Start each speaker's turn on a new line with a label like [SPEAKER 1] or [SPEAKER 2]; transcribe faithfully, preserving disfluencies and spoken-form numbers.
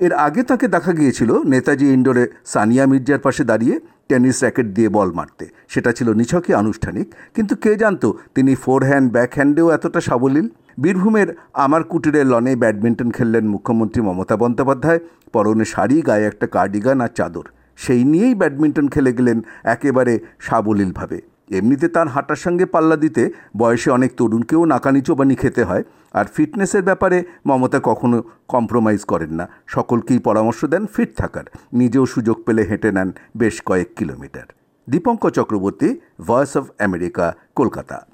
[SPEAKER 1] এর আগে তাকে দেখা গিয়েছিল নেতাজি ইন্ডোরে সানিয়া মির্জার পাশে দাঁড়িয়ে টেনিস র্যাকেট দিয়ে বল মারতে। সেটা ছিল নিছকই আনুষ্ঠানিক, কিন্তু কে জানতো তিনি ফোরহ্যান্ড ব্যাকহ্যান্ডেও এতটা সাবলীল। বীরভূমের আমার কুটিরের লনে ব্যাডমিন্টন খেললেন মুখ্যমন্ত্রী মমতা বন্দ্যোপাধ্যায়, পরনে শাড়ি, গায়ে একটা কার্ডিগান আর চাদর। সেই নিয়েই ব্যাডমিন্টন খেলে গেলেন একেবারে সাবলীলভাবে। এমনিতে তার হাঁটার সঙ্গে পাল্লা দিতে বয়সে অনেক তরুণকেও নাকানি চোবানি খেতে হয়। আর ফিটনেসের ব্যাপারে মমতা কখনো কম্প্রোমাইজ করেন না, সকলকেই পরামর্শ দেন ফিট থাকার। নিজেও সুযোগ পেলে হেঁটে নেন বেশ কয়েক kilometre. Dipankar Chakraborty, Voice of America, Kolkata.